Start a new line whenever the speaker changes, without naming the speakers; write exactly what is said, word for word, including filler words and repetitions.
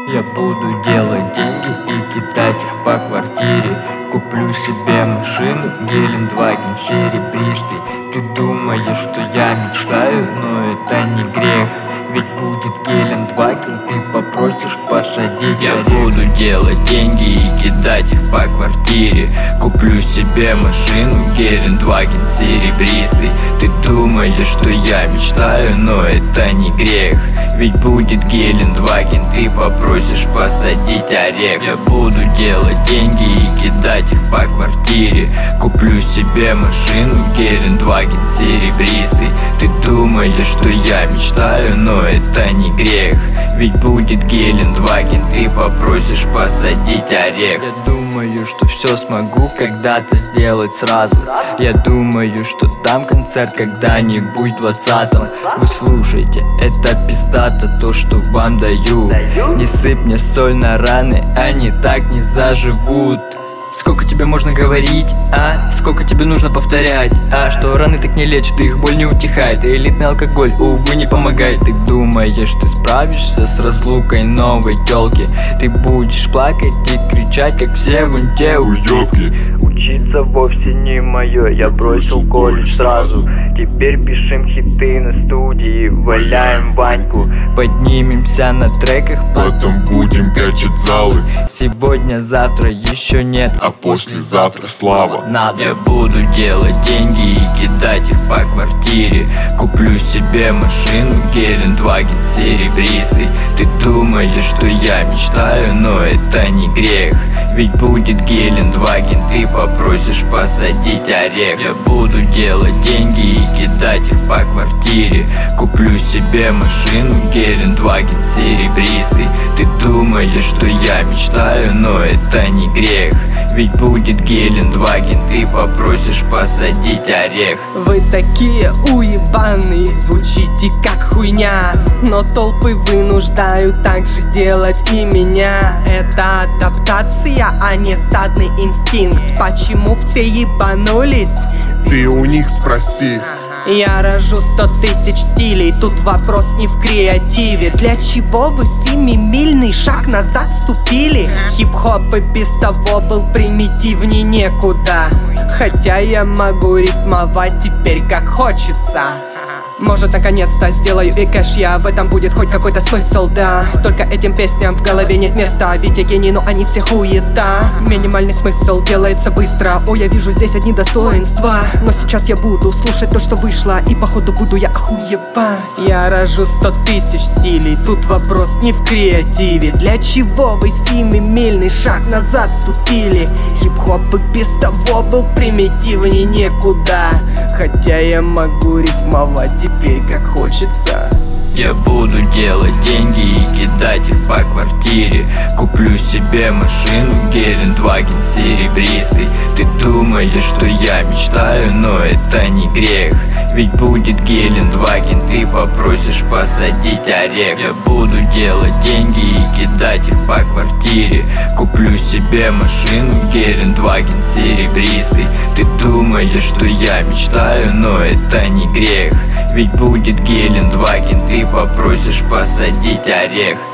Я буду делать деньги и кидать их по квартире. Куплю себе машину Гелендваген серебристый. Ты думаешь, что я мечтаю, но это не грех. Ведь будет Гелендваген, ты попросишь посадить. Я буду делать деньги и кидать их по квартире. Куплю себе машину Гелендваген серебристый. Ты думаешь, что я мечтаю, но это не грех. Ведь будет Гелендваген, ты попросишь посадить орех. Я буду делать деньги и кидать их по квартире. Куплю себе машину Гелендваген серебристый. Ты думаешь, что я мечтаю, но это не грех. Ведь будет Гелендваген, ты попросишь посадить орех. Я думаю, что все смогу когда-то сделать сразу. Я думаю, что дам концерт когда-нибудь в двадцатом. Вы слушайте, это пиздато то, что вам даю. Не сыпь мне соль на раны, они так не заживут. Сколько тебе можно говорить, а? Сколько тебе нужно повторять, а? Что раны так не лечат, их боль не утихает. Элитный алкоголь, увы, не помогает. Ты думаешь, ты справишься с разлукой новой тёлки? Ты будешь плакать и кричать, как все вон те уёбки. Учиться вовсе не моё, я бросил колледж сразу. Теперь пишем хиты на студии, валяем Ваньку. Поднимемся на треках,
потом будем качать залы.
Сегодня-завтра еще нет,
а послезавтра слава.
Надо. Я буду делать деньги и кидать их по квартире. Куплю себе машину Гелендваген серебристый. Ты думаешь, что я мечтаю, но это не грех. Ведь будет Гелендваген, ты попросишь посадить орех. Я буду делать деньги и кидать их по квартире. Куплю себе машину Гелендваген серебристый. Ты думаешь, что я мечтаю, но это не грех. Ведь будет Гелендваген, ты попросишь посадить орех.
Вы такие уебаные, звучите как хуйня, но толпы вынуждают так же делать и меня. Это адаптация, а не стадный инстинкт. Почему все ебанулись?
Ты у них спроси.
Я рожу сто тысяч стилей, тут вопрос не в креативе. Для чего вы семимильный шаг назад ступили? Хип-хоп и без того был примитивней некуда. Хотя я могу рифмовать теперь как хочется. Может, наконец-то сделаю и кэш я, в этом будет хоть какой-то смысл, да. Только этим песням в голове нет места, ведь я гений, но они все хуета. Минимальный смысл делается быстро, о, я вижу здесь одни достоинства. Но сейчас я буду слушать то, что вышло, и походу буду я охуевать. Я рожу сто тысяч стилей, тут вопрос не в креативе. Для чего вы семимильный шаг назад ступили? Хип-хоп и без того был примитивней некуда. Хотя я могу рифмовать теперь как хочется.
Я буду делать деньги и кидать их по квартире. Куплю себе машину Гелендваген серебристый. Ты думаешь, что я мечтаю, но это не грех. Ведь будет Гелендваген, ты попросишь посадить орех. Я буду делать деньги и кидать их по квартире. Куплю себе машину Гелендваген серебристый. Ты думаешь, что я мечтаю, но это не грех. Ведь будет Гелендваген, ты попросишь посадить орех.